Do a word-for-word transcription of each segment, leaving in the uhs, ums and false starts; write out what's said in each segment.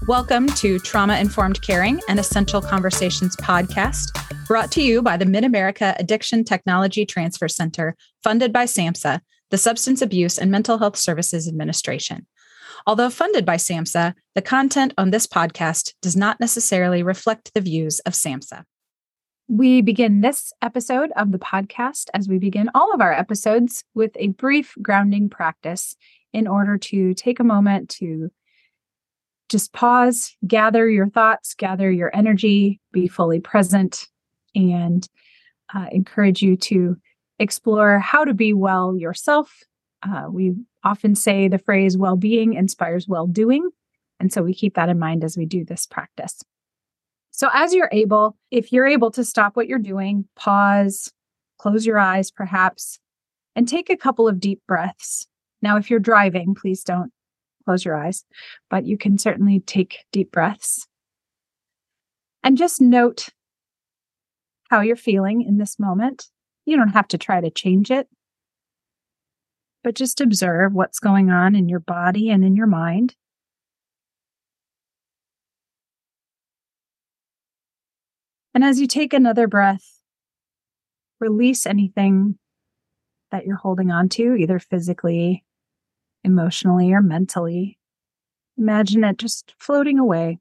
Welcome to Trauma Informed Caring, an Essential Conversations podcast, brought to you by the Mid-America Addiction Technology Transfer Center, funded by SAMHSA, the Substance Abuse and Mental Health Services Administration. Although funded by SAMHSA, the content on this podcast does not necessarily reflect the views of SAMHSA. We begin this episode of the podcast, as we begin all of our episodes, with a brief grounding practice in order to take a moment to just pause, gather your thoughts, gather your energy, be fully present, and uh, encourage you to explore how to be well yourself. Uh, we often say the phrase well-being inspires well-doing, and so we keep that in mind as we do this practice. So as you're able, if you're able to stop what you're doing, pause, close your eyes perhaps, and take a couple of deep breaths. Now, if you're driving, please don't close your eyes, but you can certainly take deep breaths. And just note how you're feeling in this moment. You don't have to try to change it, but just observe what's going on in your body and in your mind. And as you take another breath, release anything that you're holding on to, either physically, emotionally, or mentally. Imagine it just floating away,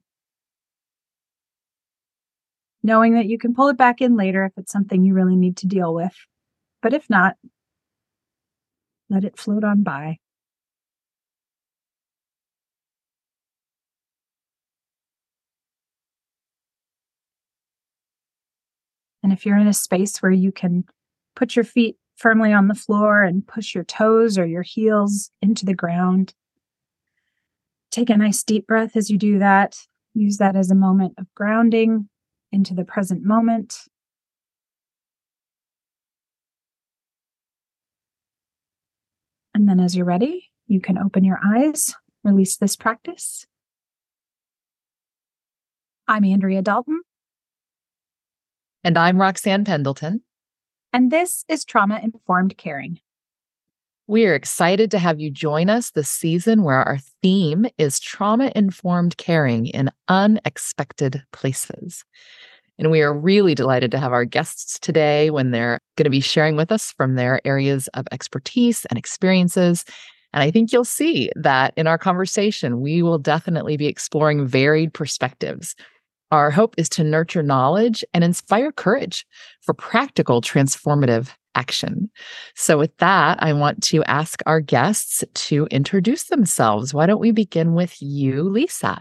knowing that you can pull it back in later if it's something you really need to deal with. But if not, let it float on by. And if you're in a space where you can put your feet firmly on the floor and push your toes or your heels into the ground, take a nice deep breath as you do that. Use that as a moment of grounding into the present moment. And then as you're ready, you can open your eyes, release this practice. I'm Andrea Dalton. And I'm Roxanne Pendleton. And this is Trauma Informed Caring. We are excited to have you join us this season where our theme is Trauma Informed Caring in Unexpected Places. And we are really delighted to have our guests today when they're going to be sharing with us from their areas of expertise and experiences. And I think you'll see that in our conversation, we will definitely be exploring varied perspectives. Our hope is to nurture knowledge and inspire courage for practical, transformative action. So with that, I want to ask our guests to introduce themselves. Why don't we begin with you, Lisa?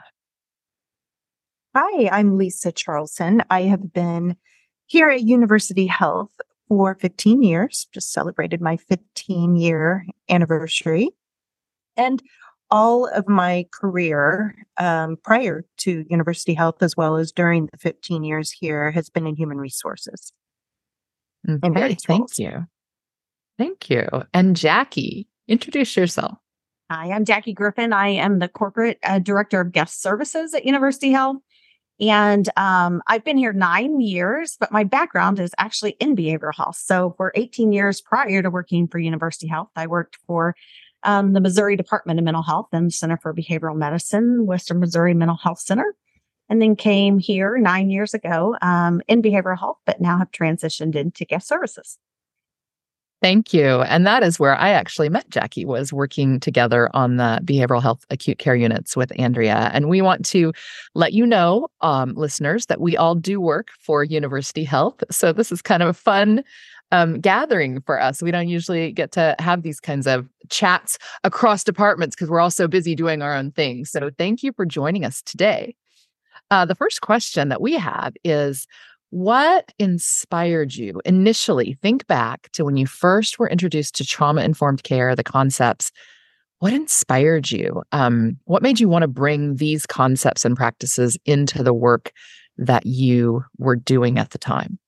Hi, I'm Lisa Charlson. I have been here at University Health for fifteen years, just celebrated my fifteen-year anniversary. And all of my career um, prior to University Health, as well as during the fifteen years here, has been in human resources. Okay, thank you. Thank you. And Jackie, introduce yourself. Hi, I'm Jackie Griffin. I am the corporate uh, director of guest services at University Health. And um, I've been here nine years, but my background is actually in behavioral health. So for eighteen years prior to working for University Health, I worked for Um, the Missouri Department of Mental Health and Center for Behavioral Medicine, Western Missouri Mental Health Center, and then came here nine years ago um, in behavioral health, but now have transitioned into guest services. Thank you. And that is where I actually met Jackie, was working together on the behavioral health acute care units with Andrea. And we want to let you know, um, listeners, that we all do work for University Health. So this is kind of a fun Um, gathering for us. We don't usually get to have these kinds of chats across departments because we're all so busy doing our own things. So thank you for joining us today. Uh, the first question that we have is, what inspired you initially? Think back to when you first were introduced to trauma-informed care, the concepts. What inspired you? Um, what made you want to bring these concepts and practices into the work that you were doing at the time?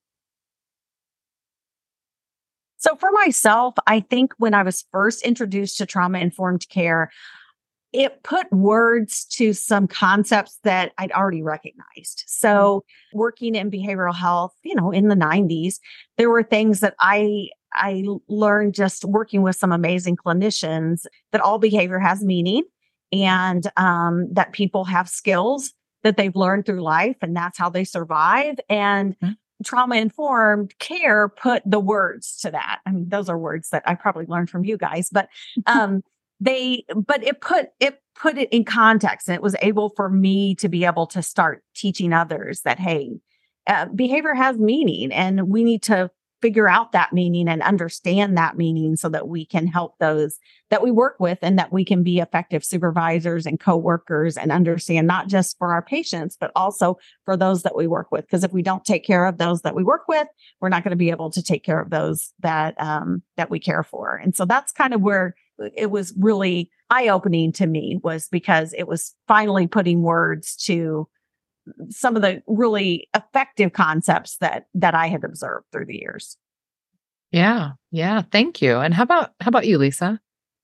So for myself, I think when I was first introduced to trauma-informed care, it put words to some concepts that I'd already recognized. So working in behavioral health, you know, in the nineties, there were things that I I learned just working with some amazing clinicians that all behavior has meaning and um, that people have skills that they've learned through life, and that's how they survive. And mm-hmm. trauma-informed care put the words to that. I mean, those are words that I probably learned from you guys, but um, they, but it put, it put it in context, and it was able for me to be able to start teaching others that, hey, uh, behavior has meaning, and we need to figure out that meaning and understand that meaning so that we can help those that we work with, and that we can be effective supervisors and coworkers and understand not just for our patients, but also for those that we work with. Because if we don't take care of those that we work with, we're not going to be able to take care of those that, um, that we care for. And so that's kind of where it was really eye-opening to me, was because it was finally putting words to some of the really effective concepts that that I had observed through the years. Yeah, yeah. Thank you. And how about how about you, Lisa?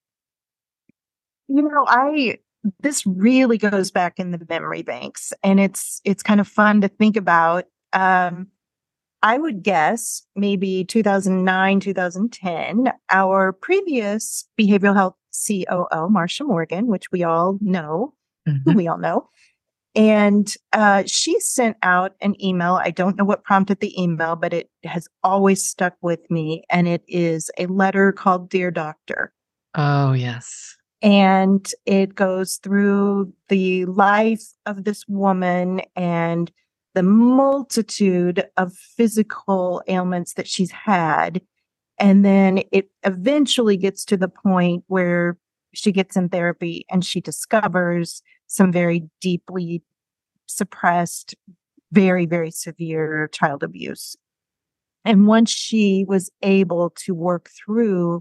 You know, I this really goes back in the memory banks, and it's it's kind of fun to think about. Um, I would guess maybe two thousand nine, two thousand ten, our previous behavioral health C O O, Marsha Morgan, which we all know, mm-hmm. who we all know. And uh, she sent out an email. I don't know what prompted the email, but it has always stuck with me. And it is a letter called Dear Doctor. Oh, yes. And it goes through the life of this woman and the multitude of physical ailments that she's had. And then it eventually gets to the point where she gets in therapy and she discovers some very deeply suppressed, very, very severe child abuse. And once she was able to work through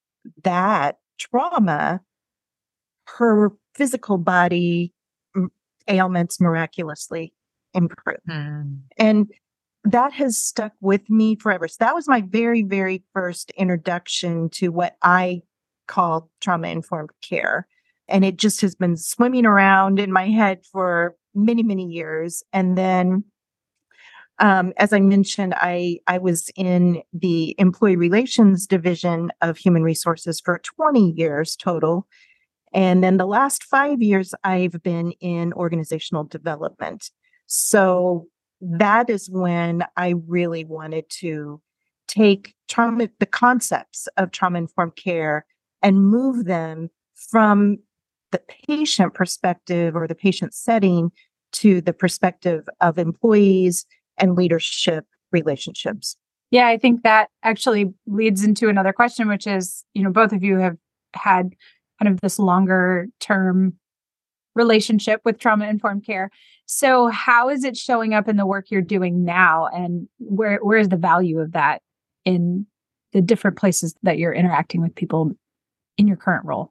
that trauma, her physical body ailments miraculously improved. Mm. And that has stuck with me forever. So that was my very, very first introduction to what I call trauma-informed care. And it just has been swimming around in my head for many, many years. And then, um, as I mentioned, I, I was in the employee relations division of human resources for twenty years total. And then the last five years, I've been in organizational development. So that is when I really wanted to take trauma, the concepts of trauma-informed care, and move them from the patient perspective or the patient setting to the perspective of employees and leadership relationships. Yeah, I think that actually leads into another question, which is, you know, both of you have had kind of this longer term relationship with trauma-informed care. So how is it showing up in the work you're doing now? And where where is the value of that in the different places that you're interacting with people in your current role?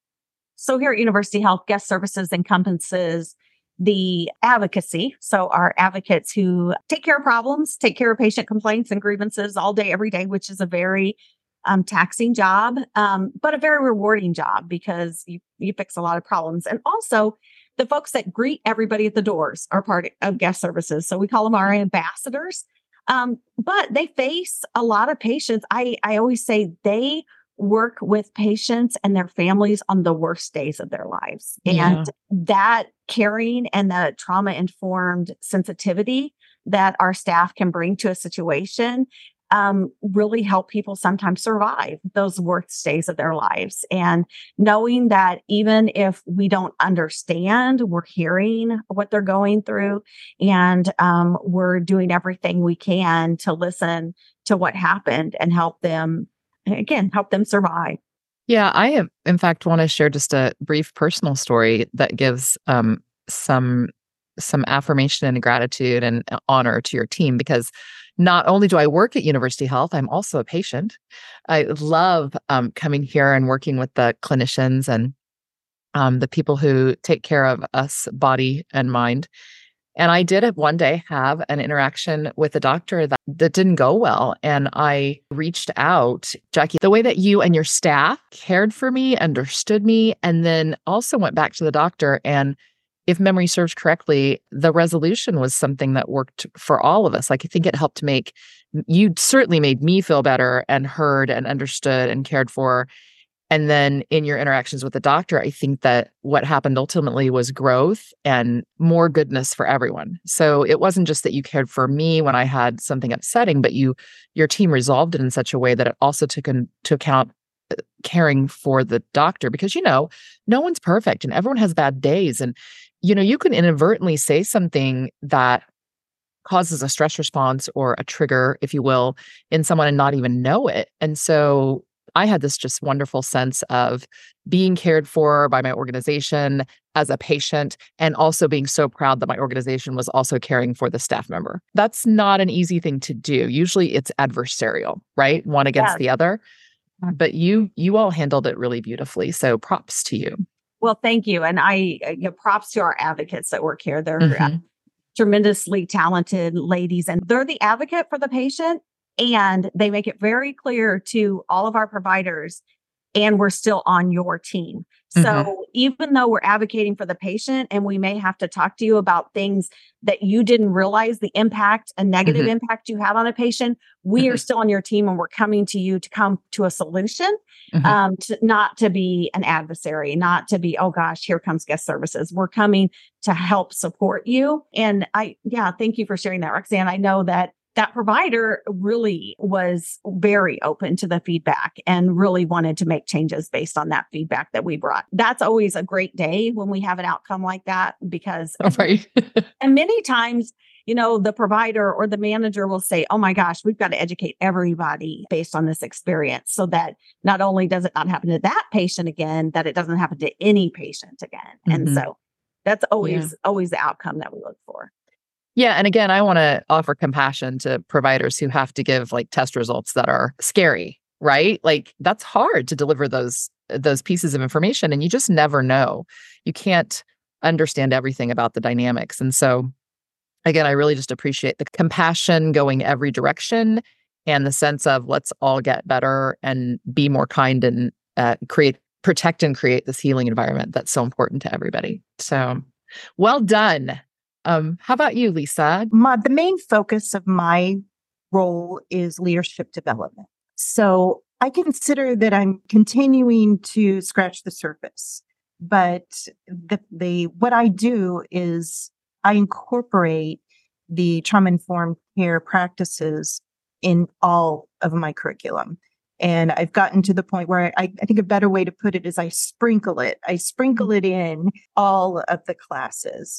So here at University Health, guest services encompasses the advocacy. So our advocates who take care of problems, take care of patient complaints and grievances all day, every day, which is a very um, taxing job, um, but a very rewarding job because you, you fix a lot of problems. And also the folks that greet everybody at the doors are part of guest services. So we call them our ambassadors. Um, but they face a lot of patients. I, I always say they work with patients and their families on the worst days of their lives. Yeah. And that caring and the trauma-informed sensitivity that our staff can bring to a situation um, really help people sometimes survive those worst days of their lives. And knowing that even if we don't understand, we're hearing what they're going through, and um, we're doing everything we can to listen to what happened and help them, again, help them survive. Yeah, I have, in fact, want to share just a brief personal story that gives um, some some affirmation and gratitude and honor to your team, because not only do I work at University Health, I'm also a patient. I love um, coming here and working with the clinicians and um, the people who take care of us, body and mind. And I did one day have an interaction with a doctor that, that didn't go well. And I reached out, Jackie, the way that you and your staff cared for me, understood me, and then also went back to the doctor. And if memory serves correctly, the resolution was something that worked for all of us. Like, I think it helped make, you certainly made me feel better and heard and understood and cared for. And then in your interactions with the doctor, I think that what happened ultimately was growth and more goodness for everyone. So it wasn't just that you cared for me when I had something upsetting, but you, your team resolved it in such a way that it also took into account caring for the doctor, because, you know, no one's perfect and everyone has bad days. And, you know, you can inadvertently say something that causes a stress response or a trigger, if you will, in someone and not even know it. And so I had this just wonderful sense of being cared for by my organization as a patient, and also being so proud that my organization was also caring for the staff member. That's not an easy thing to do. Usually it's adversarial, right? One against Yes. the other. But you you all handled it really beautifully. So props to you. Well, thank you. And I uh, you know, props to our advocates that work here. They're Mhm. uh, tremendously talented ladies, and they're the advocate for the patient. And they make it very clear to all of our providers, and we're still on your team. So Mhm. even though we're advocating for the patient and we may have to talk to you about things that you didn't realize the impact, a negative Mhm. impact you had on a patient, we are Mhm. still on your team, and we're coming to you to come to a solution, Mhm. um, to, not to be an adversary, not to be, oh gosh, here comes guest services. We're coming to help support you. And I, yeah, thank you for sharing that, Roxanne. I know that that provider really was very open to the feedback and really wanted to make changes based on that feedback that we brought. That's always a great day when we have an outcome like that, because Right. and many times, you know, the provider or the manager will say, oh my gosh, we've got to educate everybody based on this experience, so that not only does it not happen to that patient again, that it doesn't happen to any patient again. And Mhm. so that's Yeah. always, always the outcome that we look for. Yeah. And again, I want to offer compassion to providers who have to give like test results that are scary, right? Like that's hard to deliver those those pieces of information, and you just never know. You can't understand everything about the dynamics. And so again, I really just appreciate the compassion going every direction, and the sense of let's all get better and be more kind, and uh, create, protect and create this healing environment that's so important to everybody. So well done. Um, how about you, Lisa? My, the main focus of my role is leadership development. So I consider that I'm continuing to scratch the surface, but the, the what I do is I incorporate the trauma-informed care practices in all of my curriculum. And I've gotten to the point where I, I think a better way to put it is I sprinkle it. I sprinkle it in all of the classes.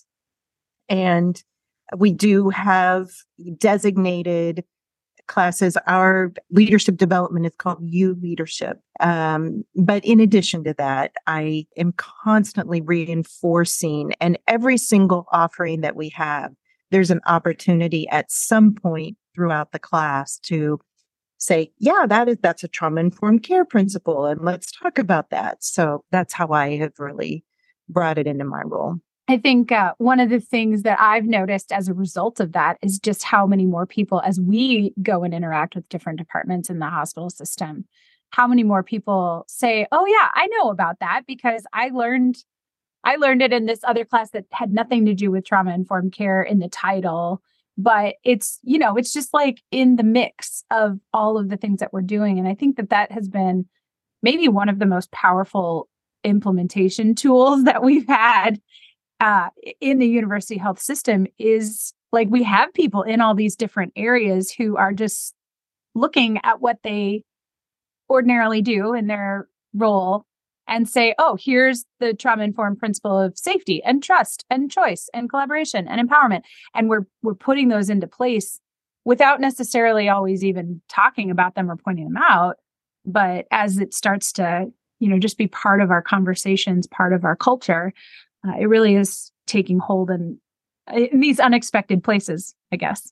And we do have designated classes. Our leadership development is called U Leadership. Um, but in addition to that, I am constantly reinforcing, and every single offering that we have, there's an opportunity at some point throughout the class to say, yeah, that is, that's a trauma-informed care principle, and let's talk about that. So that's how I have really brought it into my role. I think uh, one of the things that I've noticed as a result of that is just how many more people, as we go and interact with different departments in the hospital system, how many more people say, oh yeah, I know about that because I learned, I learned it in this other class that had nothing to do with trauma-informed care in the title. But it's, you know, it's just like in the mix of all of the things that we're doing. And I think that that has been maybe one of the most powerful implementation tools that we've had Uh, in the university health system, is like we have people in all these different areas who are just looking at what they ordinarily do in their role and say, oh, here's the trauma-informed principle of safety and trust and choice and collaboration and empowerment. And we're we're putting those into place without necessarily always even talking about them or pointing them out. But as it starts to, you know, just be part of our conversations, part of our culture, Uh, it really is taking hold in, in these unexpected places, I guess.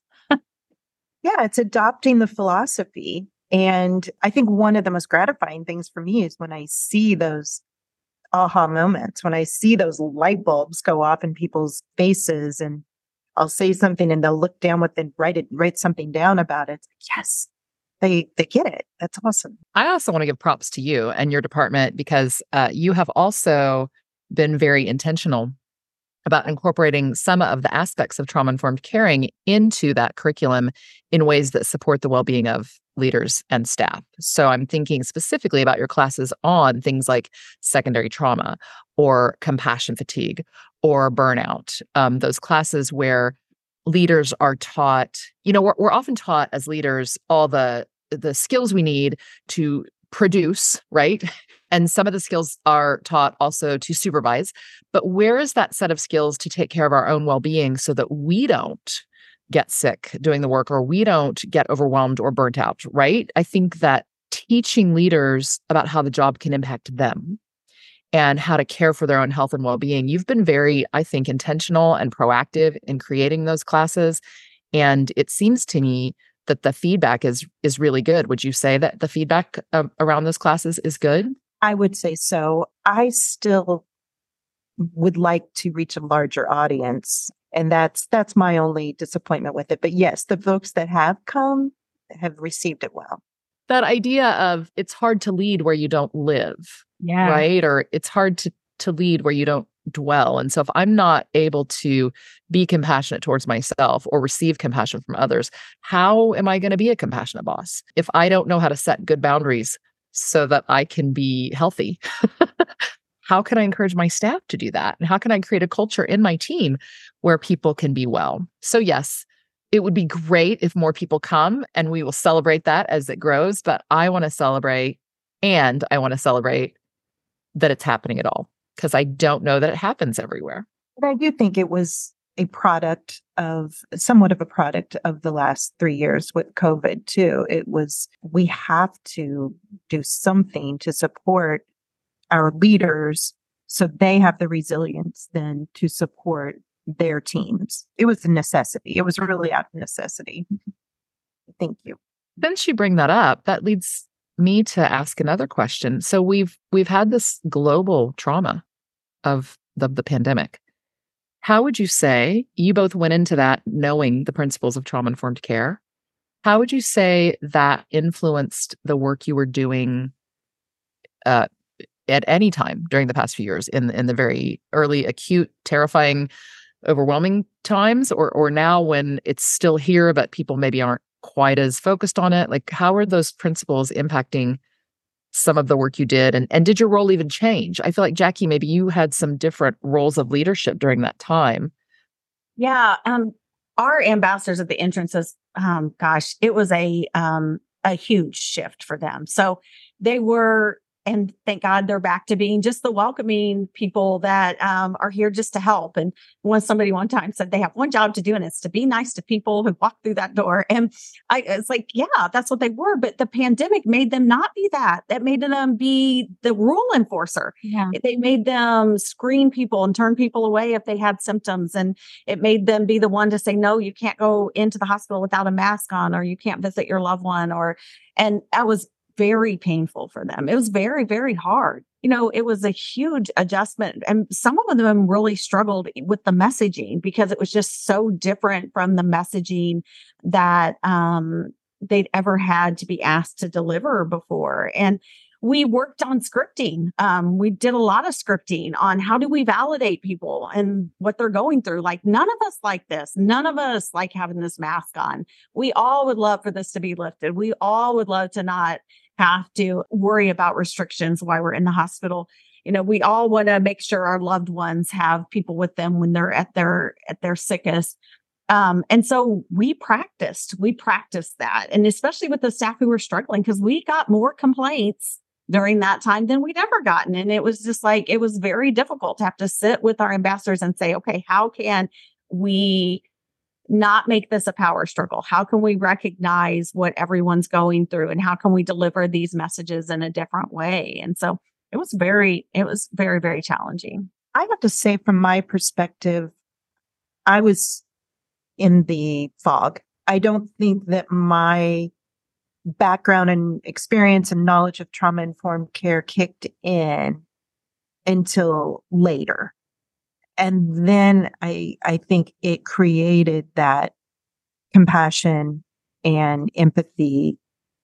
Yeah, it's adopting the philosophy. And I think one of the most gratifying things for me is when I see those aha moments, when I see those light bulbs go off in people's faces, and I'll say something and they'll look down with and write it, write something down about it. Yes, they they get it. That's awesome. I also want to give props to you and your department, because uh, you have also been very intentional about incorporating some of the aspects of trauma-informed caring into that curriculum in ways that support the well-being of leaders and staff. So I'm thinking specifically about your classes on things like secondary trauma or compassion fatigue or burnout. Um, those classes where leaders are taught, you know, we're, we're often taught as leaders all the the skills we need to produce, right? And some of the skills are taught also to supervise. But where is that set of skills to take care of our own well-being so that we don't get sick doing the work or we don't get overwhelmed or burnt out, right? I think that teaching leaders about how the job can impact them and how to care for their own health and well-being, you've been very, I think, intentional and proactive in creating those classes. And it seems to me that the feedback is is really good. Would you say that the feedback uh, around those classes is good? I would say so. I still would like to reach a larger audience, and that's that's my only disappointment with it. But yes, the folks that have come have received it well. That idea of it's hard to lead where you don't live, Yeah. right? Or it's hard to to lead where you don't dwell. And so if I'm not able to be compassionate towards myself or receive compassion from others, how am I going to be a compassionate boss if I don't know how to set good boundaries so that I can be healthy? How can I encourage my staff to do that? And how can I create a culture in my team where people can be well? So yes, it would be great if more people come, and we will celebrate that as it grows. But I want to celebrate, and I want to celebrate that it's happening at all, because I don't know that it happens everywhere. But I do think it was a product of somewhat of a product of the last three years with COVID too. It was, we have to do something to support our leaders so they have the resilience then to support their teams. It was a necessity. It was really out of necessity. Thank you. Since you bring that up, that leads me to ask another question. So we've we've had this global trauma of the, the pandemic. How would you say, you both went into that knowing the principles of trauma-informed care, how would you say that influenced the work you were doing uh, at any time during the past few years, in, in the very early, acute, terrifying, overwhelming times, or or now when it's still here, but people maybe aren't quite as focused on it? Like, how are those principles impacting some of the work you did? And, and did your role even change? I feel like, Jackie, maybe you had some different roles of leadership during that time. Yeah. Um, our ambassadors at the entrances, um, gosh, it was a, um, a huge shift for them. So they were, and thank God they're back to being just the welcoming people that um, are here just to help. And when somebody one time said they have one job to do, and it's to be nice to people who walk through that door. And I it's like, yeah, that's what they were. But the pandemic made them not be that. That made them be the rule enforcer. Yeah. They made them screen people and turn people away if they had symptoms. And it made them be the one to say, no, you can't go into the hospital without a mask on, or you can't visit your loved one. Or, and that was very painful for them. It was very, very hard. You know, it was a huge adjustment. And some of them really struggled with the messaging because it was just so different from the messaging that um, they'd ever had to be asked to deliver before. And we worked on scripting. Um, we did a lot of scripting on how do we validate people and what they're going through. Like, none of us like this. None of us like having this mask on. We all would love for this to be lifted. We all would love to not have to worry about restrictions while we're in the hospital. You know, we all want to make sure our loved ones have people with them when they're at their at their sickest. Um, and so we practiced, we practiced that. And especially with the staff who were struggling, because we got more complaints during that time than we'd ever gotten. And it was just like, it was very difficult to have to sit with our ambassadors and say, okay, how can we not make this a power struggle? How can we recognize what everyone's going through, and how can we deliver these messages in a different way? And so it was very, it was very, very challenging. I have to say, from my perspective, I was in the fog. I don't think that my background and experience and knowledge of trauma-informed care kicked in until later. And then I, I think it created that compassion and empathy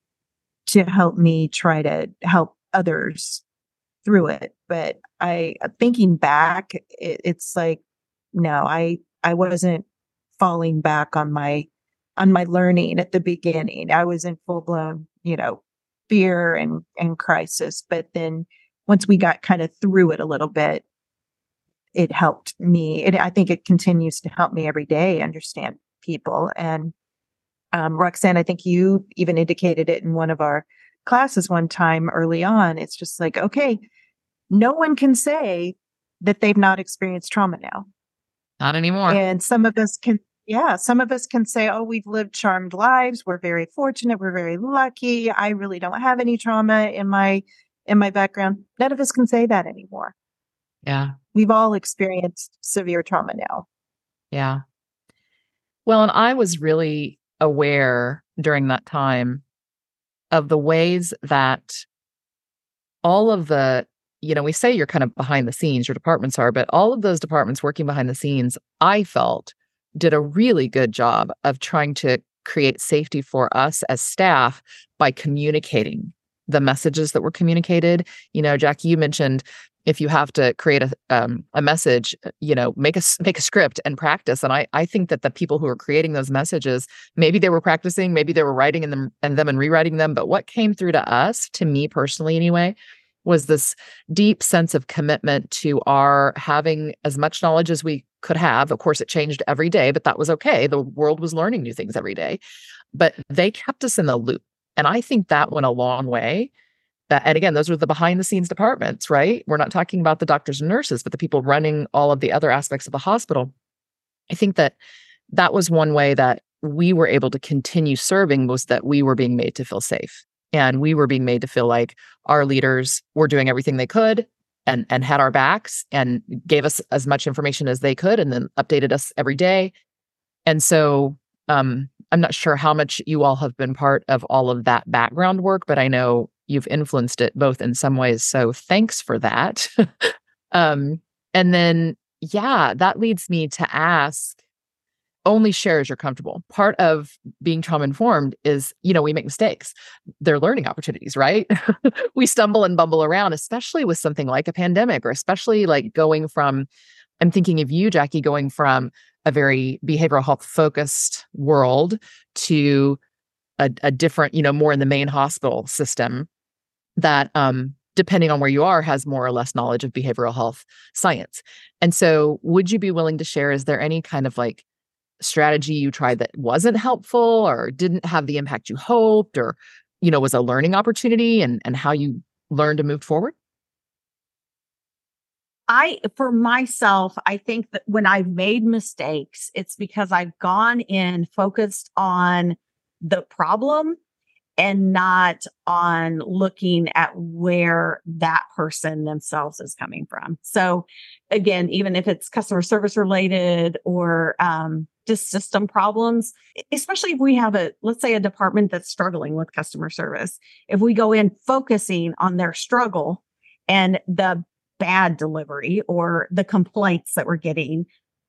to help me try to help others through it. But I, thinking back, it, it's like, no, I, I wasn't falling back on my on my learning at the beginning. I was in full blown, you know, fear and, and crisis. But then once we got kind of through it a little bit, it helped me. It, I think it continues to help me every day understand people. And um, Roxanne, I think you even indicated it in one of our classes one time early on. It's just like, okay, no one can say that they've not experienced trauma now. Not anymore. And some of us can, yeah, some of us can say, oh, we've lived charmed lives. We're very fortunate. We're very lucky. I really don't have any trauma in my, in my background. None of us can say that anymore. Yeah. We've all experienced severe trauma now. Yeah. Well, and I was really aware during that time of the ways that all of the, you know, we say you're kind of behind the scenes, your departments are, but all of those departments working behind the scenes, I felt did a really good job of trying to create safety for us as staff by communicating the messages that were communicated. You know, Jackie, you mentioned if you have to create a um, a message, you know, make a make a script and practice. And I I think that the people who are creating those messages, maybe they were practicing, maybe they were writing in them and them and rewriting them. But what came through to us, to me personally anyway, was this deep sense of commitment to our having as much knowledge as we could have. Of course, it changed every day, but that was okay. The world was learning new things every day. But they kept us in the loop. And I think that went a long way. That, and again, those were the behind the scenes departments, right? We're not talking about the doctors and nurses, but the people running all of the other aspects of the hospital. I think that that was one way that we were able to continue serving, was that we were being made to feel safe. And we were being made to feel like our leaders were doing everything they could and, and had our backs and gave us as much information as they could and then updated us every day. And so um, I'm not sure how much you all have been part of all of that background work, but I know you've influenced it both in some ways. So thanks for that. um, and then, yeah, that leads me to ask, only share as you're comfortable. Part of being trauma informed is, you know, we make mistakes. They're learning opportunities, right? We stumble and bumble around, especially with something like a pandemic, or especially like going from, I'm thinking of you, Jackie, going from a very behavioral health focused world to a, a different, you know, more in the main hospital system that, um, depending on where you are, has more or less knowledge of behavioral health science. And so would you be willing to share, is there any kind of like strategy you tried that wasn't helpful or didn't have the impact you hoped, or, you know, was a learning opportunity, and, and how you learned to move forward? I, for myself, I think that when I've made mistakes, it's because I've gone in focused on the problem and not on looking at where that person themselves is coming from. So again, even if it's customer service related or um, just system problems, especially if we have a, let's say a department that's struggling with customer service, if we go in focusing on their struggle and the bad delivery or the complaints that we're getting,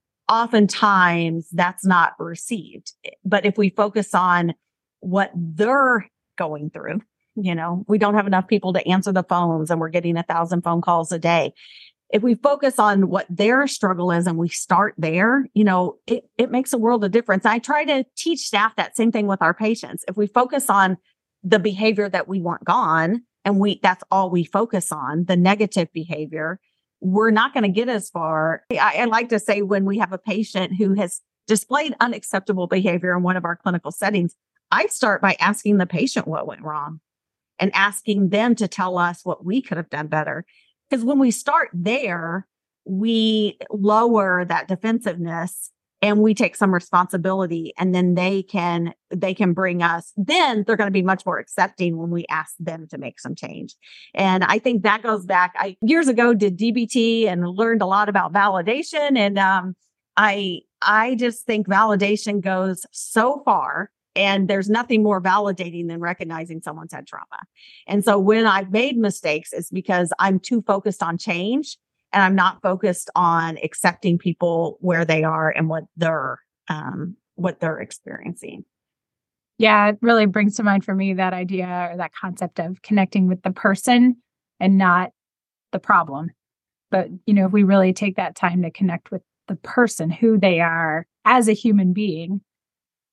oftentimes that's not received. But if we focus on what they're going through, you know, we don't have enough people to answer the phones and we're getting a thousand phone calls a day. If we focus on what their struggle is and we start there, you know, it, it makes a world of difference. I try to teach staff that same thing with our patients. If we focus on the behavior that we want gone and we, that's all we focus on, the negative behavior, we're not going to get as far. I, I like to say when we have a patient who has displayed unacceptable behavior in one of our clinical settings, I start by asking the patient what went wrong and asking them to tell us what we could have done better. Because when we start there, we lower that defensiveness and we take some responsibility, and then they can, they can bring us, then they're going to be much more accepting when we ask them to make some change. And I think that goes back, I years ago did D B T and learned a lot about validation. And um, I, I just think validation goes so far. And there's nothing more validating than recognizing someone's had trauma. And so when I've made mistakes, it's because I'm too focused on change and I'm not focused on accepting people where they are and what they're, um, what they're experiencing. Yeah, it really brings to mind for me that idea or that concept of connecting with the person and not the problem. But, you know, if we really take that time to connect with the person, who they are as a human being,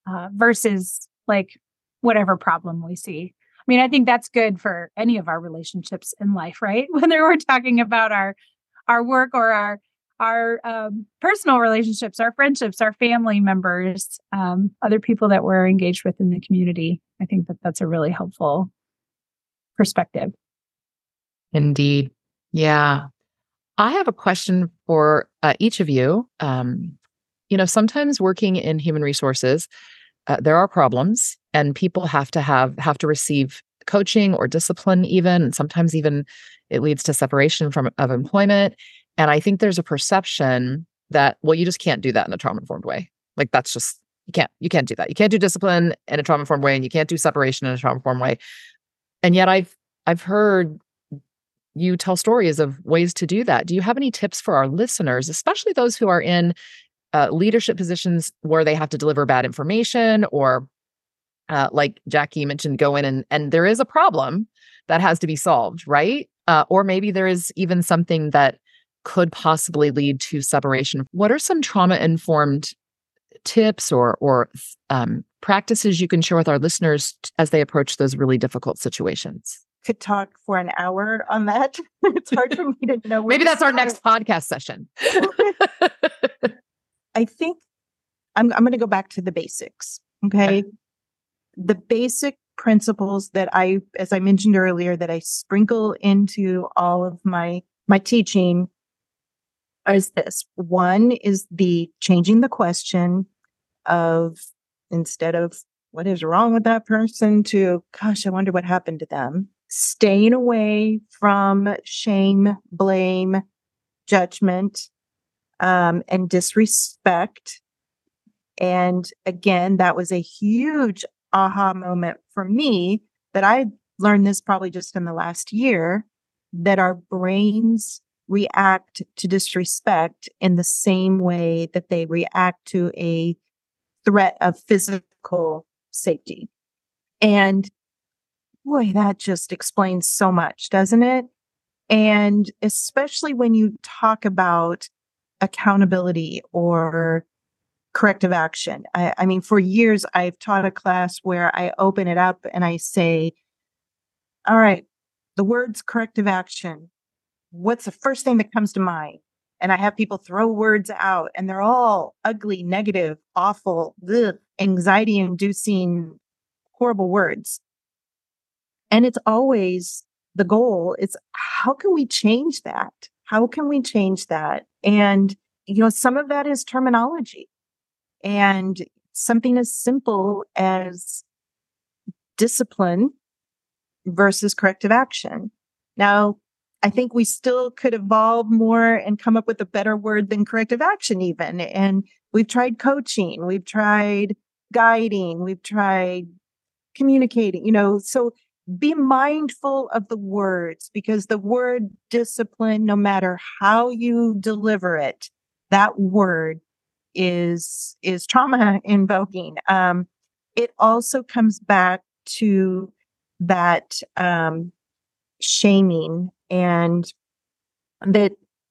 uh, versus like whatever problem we see. I mean, I think that's good for any of our relationships in life, right? Whether we're talking about our our work or our our um, personal relationships, our friendships, our family members, um, other people that we're engaged with in the community. I think that that's a really helpful perspective. Indeed. Yeah. I have a question for uh, each of you. Um, you know, sometimes working in human resources, uh, there are problems, and people have to have have to receive coaching or discipline, even, and sometimes even it leads to separation from of employment. And I think there's a perception that, well, you just can't do that in a trauma-informed way. Like that's just you can't you can't do that. You can't do discipline in a trauma-informed way, and you can't do separation in a trauma-informed way. And yet, I've I've heard you tell stories of ways to do that. Do you have any tips for our listeners, especially those who are in uh, leadership positions where they have to deliver bad information, or uh, like Jackie mentioned, go in and, and there is a problem that has to be solved, right? Uh, or maybe there is even something that could possibly lead to separation. What are some trauma-informed tips or, or um, practices you can share with our listeners t- as they approach those really difficult situations? Could talk for an hour on that. It's hard for me to know. Maybe that's our next podcast session. I think I'm, I'm going to go back to the basics. Okay. The basic principles that I, as I mentioned earlier, that I sprinkle into all of my, my teaching is this. One is the changing the question of, instead of what is wrong with that person, to, gosh, I wonder what happened to them. Staying away from shame, blame, judgment, um, and disrespect. And again, that was a huge aha moment for me, that I learned this probably just in the last year, that our brains react to disrespect in the same way that they react to a threat of physical safety. And boy, that just explains so much, doesn't it? And especially when you talk about accountability or corrective action. I, I mean, for years, I've taught a class where I open it up and I say, all right, the words corrective action, what's the first thing that comes to mind? And I have people throw words out, and they're all ugly, negative, awful, ugh, anxiety-inducing, horrible words. And it's always the goal is, how can we change that? How can we change that? And, you know, some of that is terminology, and something as simple as discipline versus corrective action. Now, I think we still could evolve more and come up with a better word than corrective action even. And we've tried coaching, we've tried guiding, we've tried communicating, you know, so be mindful of the words, because the word discipline, no matter how you deliver it, that word is, is trauma invoking. Um, it also comes back to that, um, shaming, and that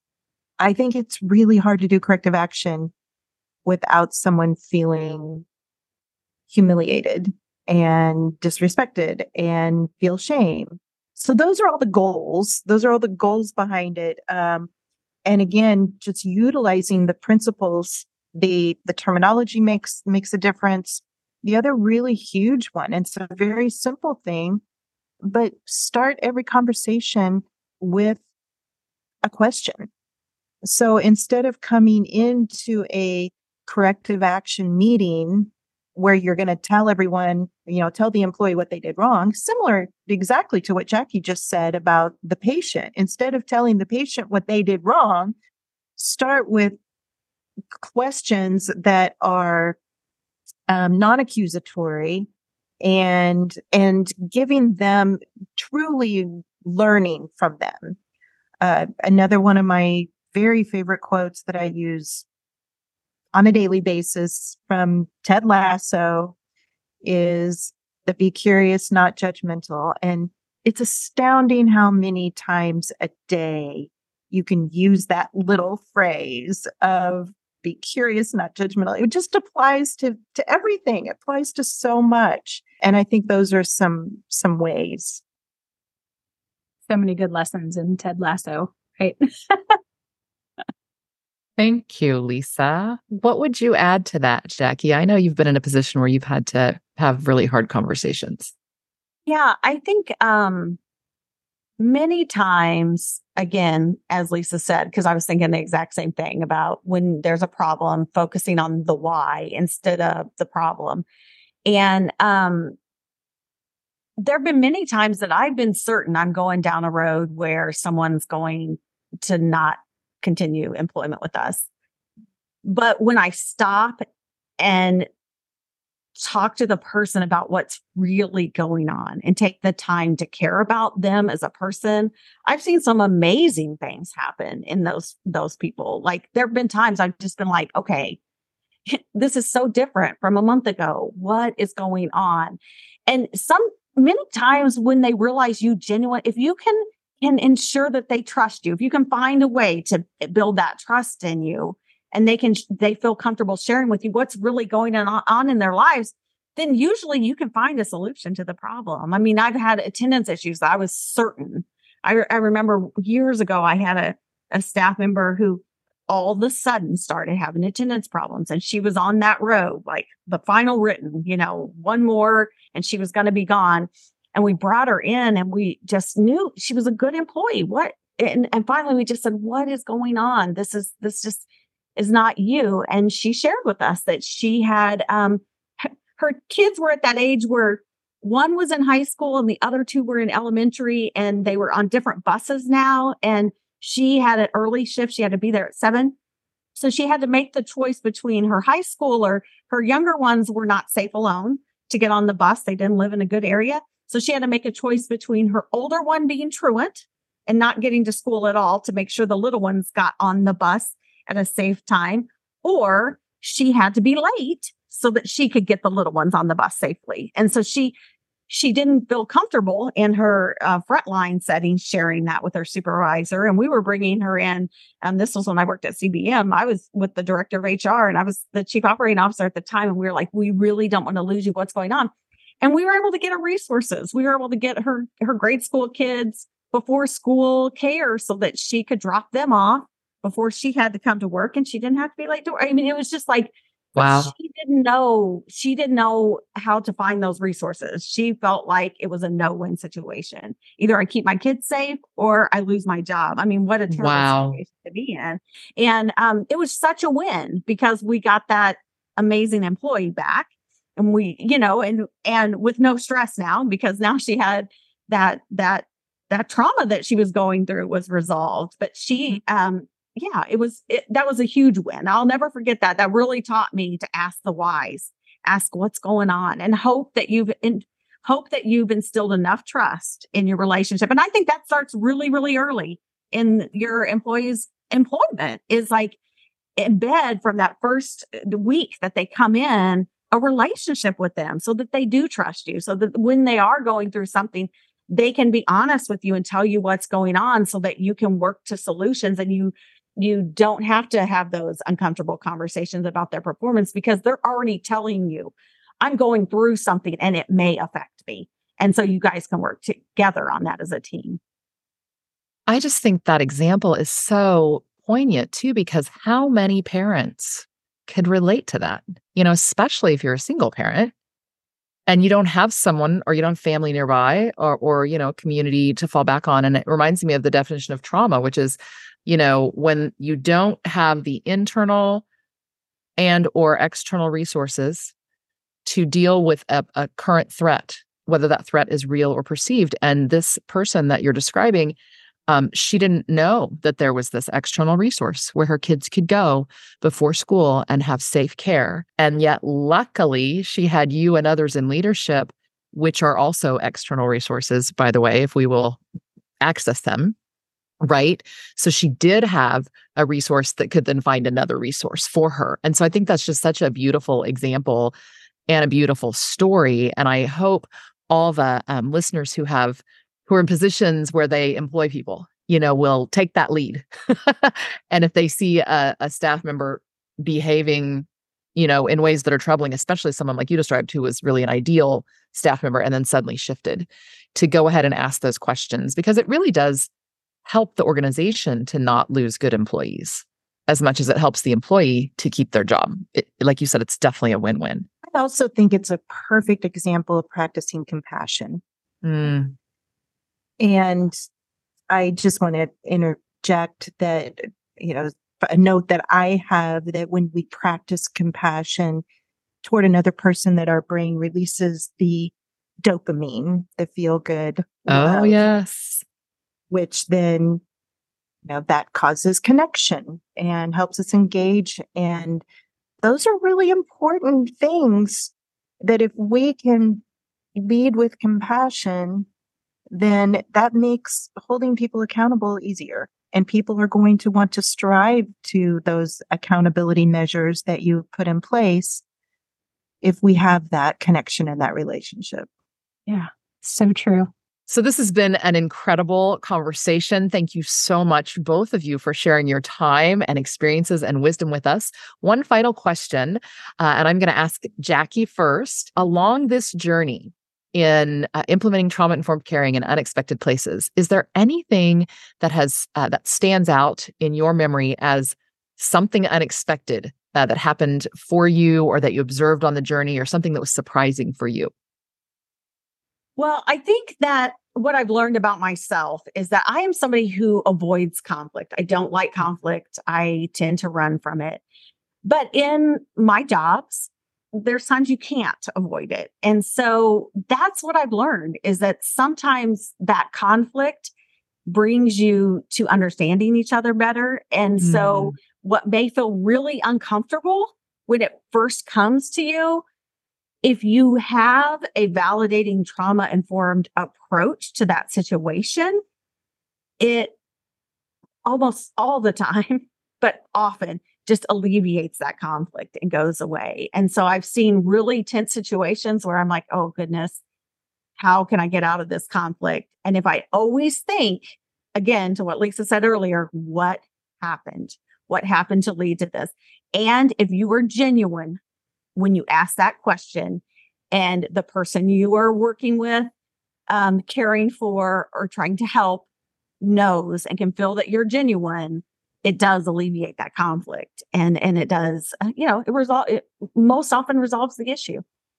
I think it's really hard to do corrective action without someone feeling humiliated and disrespected and feel shame. So those are all the goals. Those are all the goals behind it. Um, and again, just utilizing the principles, the, the terminology makes, makes a difference. The other really huge one, and it's a very simple thing, but start every conversation with a question. So instead of coming into a corrective action meeting where you're going to tell everyone, you know, tell the employee what they did wrong, similar exactly to what Jackie just said about the patient. Instead of telling the patient what they did wrong, start with questions that are um, non-accusatory, and and giving them truly learning from them. Uh, another one of my very favorite quotes that I use on a daily basis from Ted Lasso is that be curious, not judgmental. And it's astounding how many times a day you can use that little phrase of be curious, not judgmental. It just applies to, to everything. It applies to so much. And I think those are some, some ways. So many good lessons in Ted Lasso, right? Thank you, Lisa. What would you add to that, Jackie? I know you've been in a position where you've had to have really hard conversations. Yeah, I think um, many times, again, as Lisa said, because I was thinking the exact same thing about when there's a problem, focusing on the why instead of the problem. And um, there have been many times that I've been certain I'm going down a road where someone's going to not continue employment with us. But when I stop and talk to the person about what's really going on and take the time to care about them as a person, I've seen some amazing things happen in those, those people. Like there have been times I've just been like, okay, this is so different from a month ago. What is going on? And some, many times when they realize you genuine, if you can can ensure that they trust you, if you can find a way to build that trust in you and they can, they feel comfortable sharing with you what's really going on, on in their lives, then usually you can find a solution to the problem. I mean, I've had attendance issues that I was certain. I, I remember years ago, I had a, a staff member who all of a sudden started having attendance problems, and she was on that road, like the final written, you know, one more and she was going to be gone. And we brought her in and we just knew she was a good employee. What? And, and finally we just said, what is going on? This is, this just is not you. And she shared with us that she had, um, her, her kids were at that age where one was in high school and the other two were in elementary, and they were on different buses now. And she had an early shift. She had to be there at seven. So she had to make the choice between her high schooler. Her younger ones were not safe alone to get on the bus. They didn't live in a good area. So she had to make a choice between her older one being truant and not getting to school at all to make sure the little ones got on the bus at a safe time, or she had to be late so that she could get the little ones on the bus safely. And so she she didn't feel comfortable in her uh, frontline setting, sharing that with her supervisor. And we were bringing her in. And this was when I worked at C B M. I was with the director of H R and I was the chief operating officer at the time. And we were like, we really don't want to lose you. What's going on? And we were able to get her resources. We were able to get her, her grade school kids before school care so that she could drop them off before she had to come to work, and she didn't have to be late to work. I mean, it was just like, wow. She didn't know, she didn't know how to find those resources. She felt like it was a no-win situation. Either I keep my kids safe or I lose my job. I mean, what a terrible wow. situation to be in. And um, it was such a win because we got that amazing employee back. And we, you know, and, and with no stress now, because now she had that, that, that trauma that she was going through was resolved. But she, um, yeah, it was, it, that was a huge win. I'll never forget that. That really taught me to ask the whys, ask what's going on, and hope that you've, in, hope that you've instilled enough trust in your relationship. And I think that starts really, really early in your employee's employment, is like embed from that first week that they come in a relationship with them so that they do trust you, so that when they are going through something, they can be honest with you and tell you what's going on so that you can work to solutions, and you you don't have to have those uncomfortable conversations about their performance because they're already telling you, I'm going through something and it may affect me. And so you guys can work together on that as a team. I just think that example is so poignant too, because how many parents could relate to that, you know, especially if you're a single parent and you don't have someone, or you don't have family nearby, or, or, you know, community to fall back on. And it reminds me of the definition of trauma, which is, you know, when you don't have the internal and or external resources to deal with a, a current threat, whether that threat is real or perceived. And this person that you're describing, Um, she didn't know that there was this external resource where her kids could go before school and have safe care. And yet, luckily, she had you and others in leadership, which are also external resources, by the way, if we will access them, right? So she did have a resource that could then find another resource for her. And so I think that's just such a beautiful example and a beautiful story. And I hope all the um, listeners who have who are in positions where they employ people, you know, will take that lead. And if they see a, a staff member behaving, you know, in ways that are troubling, especially someone like you described who was really an ideal staff member and then suddenly shifted, to go ahead and ask those questions, because it really does help the organization to not lose good employees as much as it helps the employee to keep their job. It, like you said, it's definitely a win-win. I also think it's a perfect example of practicing compassion. Mm. And I just want to interject that, you know, a note that I have, that when we practice compassion toward another person, that our brain releases the dopamine, the feel good. Oh, love, yes. which then, you know, that causes connection and helps us engage. And those are really important things that if we can lead with compassion, then that makes holding people accountable easier. And people are going to want to strive to those accountability measures that you put in place if we have that connection in that relationship. Yeah, so true. So this has been an incredible conversation. Thank you so much, both of you, for sharing your time and experiences and wisdom with us. One final question, uh, and I'm going to ask Jackie first. Along this journey in uh, implementing trauma-informed caring in unexpected places, is there anything that has uh, that stands out in your memory as something unexpected uh, that happened for you, or that you observed on the journey, or something that was surprising for you? Well, I think that what I've learned about myself is that I am somebody who avoids conflict. I don't like conflict. I tend to run from it. But in my jobs, there's times you can't avoid it. And so that's what I've learned, is that sometimes that conflict brings you to understanding each other better. And mm. so what may feel really uncomfortable when it first comes to you, if you have a validating trauma-informed approach to that situation, it almost all the time, but often, just alleviates that conflict and goes away. And so I've seen really tense situations where I'm like, oh goodness, how can I get out of this conflict? And if I always think, again, to what Lisa said earlier, what happened? What happened to lead to this? And if you were genuine when you ask that question, and the person you are working with, um, caring for, or trying to help knows and can feel that you're genuine, it does alleviate that conflict. And, and it does, uh, you know, it resol- it most often resolves the issue.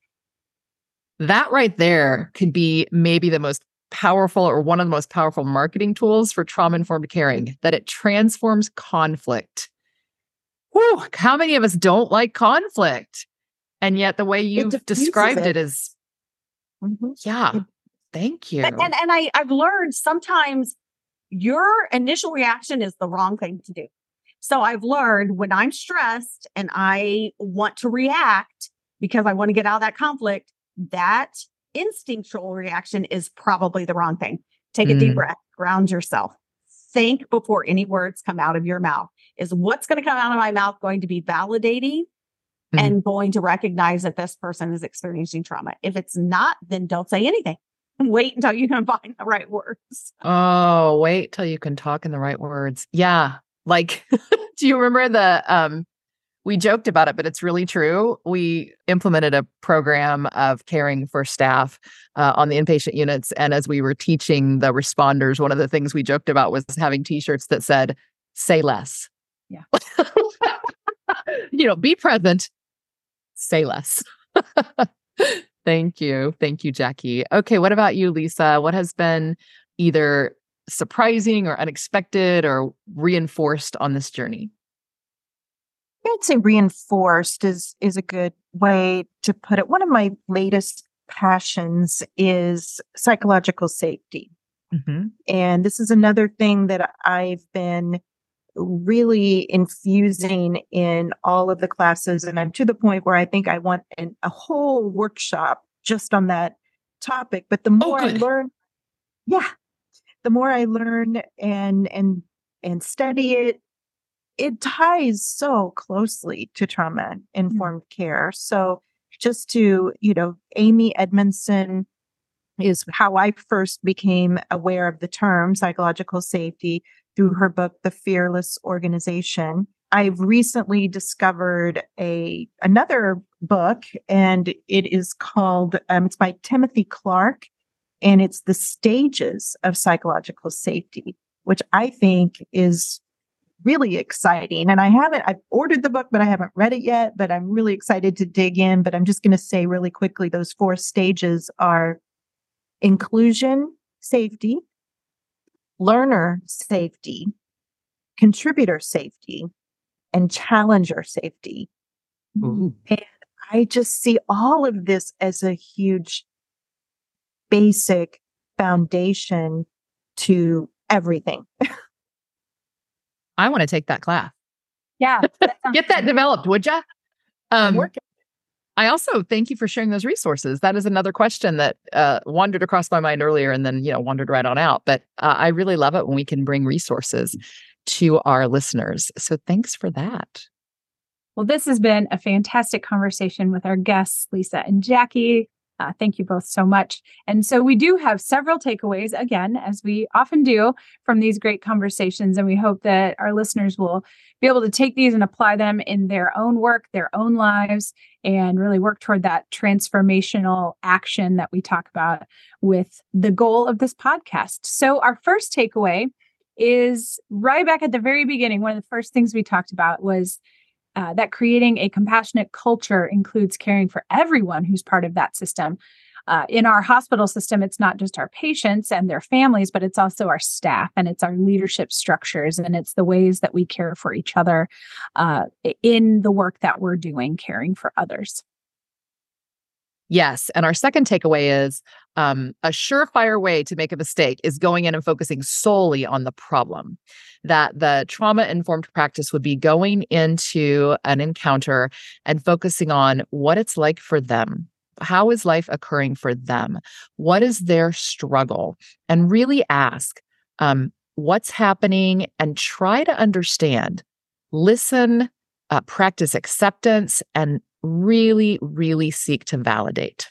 That right there could be maybe the most powerful, or one of the most powerful marketing tools for trauma-informed caring, that it transforms conflict. Whew, how many of us don't like conflict? And yet the way you've described it, it is, mm-hmm. yeah, thank you. And, and, and I, I've learned sometimes your initial reaction is the wrong thing to do. So I've learned when I'm stressed and I want to react because I want to get out of that conflict, that instinctual reaction is probably the wrong thing. Take a mm. deep breath, ground yourself. Think before any words come out of your mouth. Is what's going to come out of my mouth going to be validating mm. and going to recognize that this person is experiencing trauma? If it's not, then don't say anything. Wait until you can find the right words. Oh, wait till you can talk in the right words. Yeah. Like, do you remember the, um, we joked about it, but it's really true. We implemented a program of caring for staff uh, on the inpatient units. And as we were teaching the responders, one of the things we joked about was having t-shirts that said, say less. Yeah. You know, be present, say less. Thank you. Thank you, Jackie. Okay. What about you, Lisa? What has been either surprising or unexpected or reinforced on this journey? I'd say reinforced is, is a good way to put it. One of my latest passions is psychological safety. Mm-hmm. And this is another thing that I've been really infusing in all of the classes. And I'm to the point where I think I want an, a whole workshop just on that topic. But the more oh, I learn, yeah, the more I learn and, and, and study it, it ties so closely to trauma-informed mm-hmm. care. So just to, you know, Amy Edmondson is how I first became aware of the term psychological safety through her book, The Fearless Organization. I've recently discovered a another book, and it is called, um, it's by Timothy Clark, and it's The Stages of Psychological Safety, which I think is really exciting. And I haven't, I've ordered the book, but I haven't read it yet, but I'm really excited to dig in. But I'm just going to say really quickly, those four stages are inclusion safety, learner safety, contributor safety, and challenger safety. Ooh. And I just see all of this as a huge basic foundation to everything. I want to take that class. Yeah. That sounds Get that good. developed, would ya? I'm Um, working. I also thank you for sharing those resources. That is another question that uh, wandered across my mind earlier and then, you know, wandered right on out. But uh, I really love it when we can bring resources to our listeners. So thanks for that. Well, this has been a fantastic conversation with our guests, Lisa and Jackie. Uh, thank you both so much. And so we do have several takeaways, again, as we often do from these great conversations. And we hope that our listeners will be able to take these and apply them in their own work, their own lives, and really work toward that transformational action that we talk about with the goal of this podcast. So our first takeaway is right back at the very beginning. One of the first things we talked about was Uh, that creating a compassionate culture includes caring for everyone who's part of that system. Uh, in our hospital system, it's not just our patients and their families, but it's also our staff and it's our leadership structures and it's the ways that we care for each other uh, in the work that we're doing, caring for others. Yes. And our second takeaway is um, a surefire way to make a mistake is going in and focusing solely on the problem. That the trauma-informed practice would be going into an encounter and focusing on what it's like for them. How is life occurring for them? What is their struggle? And really ask um, what's happening and try to understand. Listen, uh, practice acceptance, and really, really seek to validate.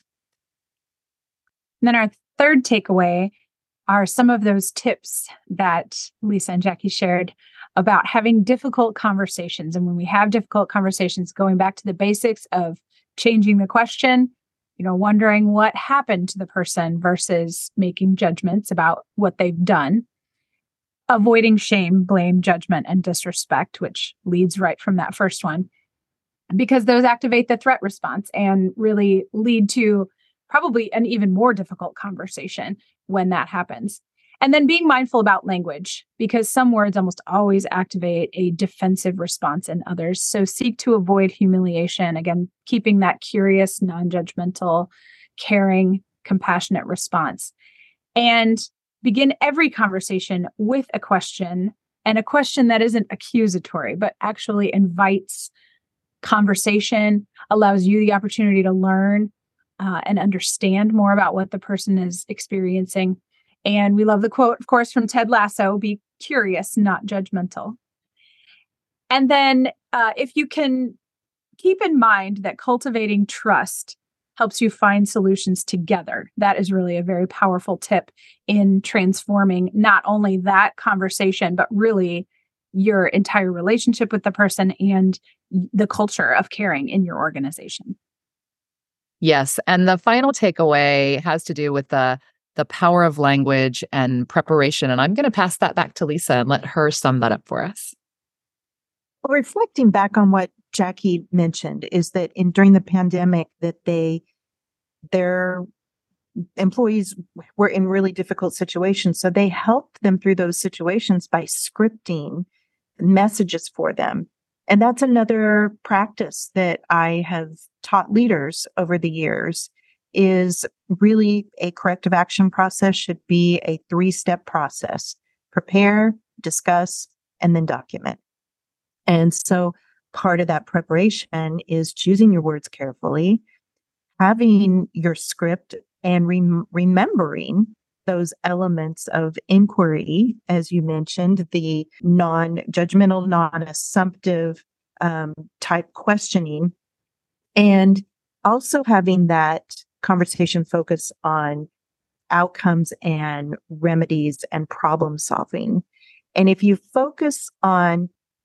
And then our third takeaway are some of those tips that Lisa and Jackie shared about having difficult conversations. And when we have difficult conversations, going back to the basics of changing the question, you know, wondering what happened to the person versus making judgments about what they've done, avoiding shame, blame, judgment, and disrespect, which leads right from that first one, because those activate the threat response and really lead to probably an even more difficult conversation when that happens. And then being mindful about language, because some words almost always activate a defensive response in others. So seek to avoid humiliation. Again, keeping that curious, non-judgmental, caring, compassionate response. And begin every conversation with a question, and a question that isn't accusatory, but actually invites conversation, allows you the opportunity to learn uh, and understand more about what the person is experiencing. And we love the quote, of course, from Ted Lasso, be curious, not judgmental. And then uh, if you can keep in mind that cultivating trust helps you find solutions together, that is really a very powerful tip in transforming not only that conversation, but really your entire relationship with the person and the culture of caring in your organization. Yes. And the final takeaway has to do with the, the power of language and preparation. And I'm going to pass that back to Lisa and let her sum that up for us. Well, reflecting back on what Jackie mentioned is that in during the pandemic that they their employees were in really difficult situations. So they helped them through those situations by scripting messages for them. And that's another practice that I have taught leaders over the years is really a corrective action process should be a three-step process. Prepare, discuss, and then document. And so part of that preparation is choosing your words carefully, having your script and rem- remembering those elements of inquiry, as you mentioned, the non-judgmental, non-assumptive um, type questioning, and also having that conversation focus on outcomes and remedies and problem solving. And if you focus on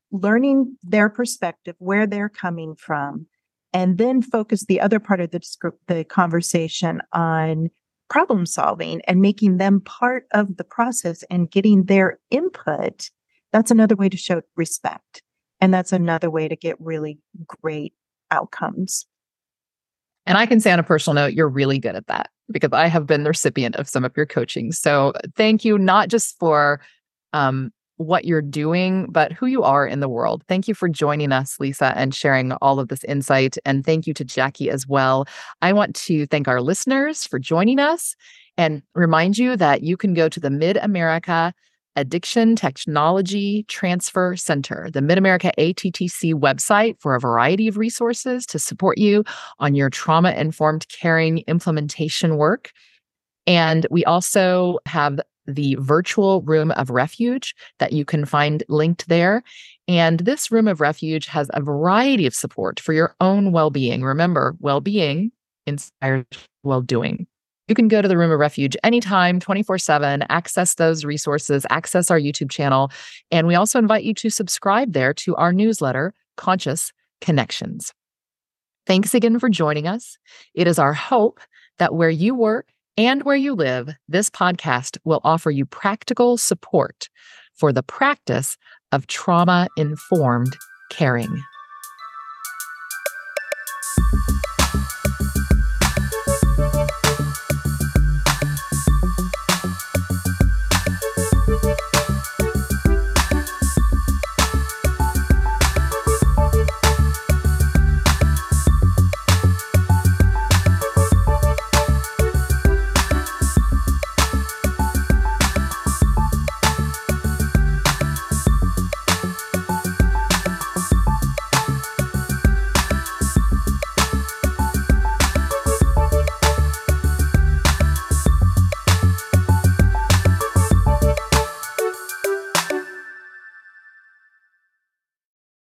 learning their perspective, where they're coming from, and then focus the other part of the, the conversation on problem solving and making them part of the process and getting their input. That's another way to show respect. And that's another way to get really great outcomes. And I can say on a personal note, you're really good at that because I have been the recipient of some of your coaching. So thank you, not just for um, what you're doing, but who you are in the world. Thank you for joining us, Lisa, and sharing all of this insight. And thank you to Jackie as well. I want to thank our listeners for joining us and remind you that you can go to the Mid-America Addiction Technology Transfer Center, the Mid-America A T T C website, for a variety of resources to support you on your trauma-informed caring implementation work. And we also have the virtual room of refuge that you can find linked there. And this room of refuge has a variety of support for your own well-being. Remember, well-being inspires well-doing. You can go to the Room of Refuge anytime, twenty-four seven, access those resources, access our YouTube channel. And we also invite you to subscribe there to our newsletter, Conscious Connections. Thanks again for joining us. It is our hope that where you work and where you live, this podcast will offer you practical support for the practice of trauma-informed caring.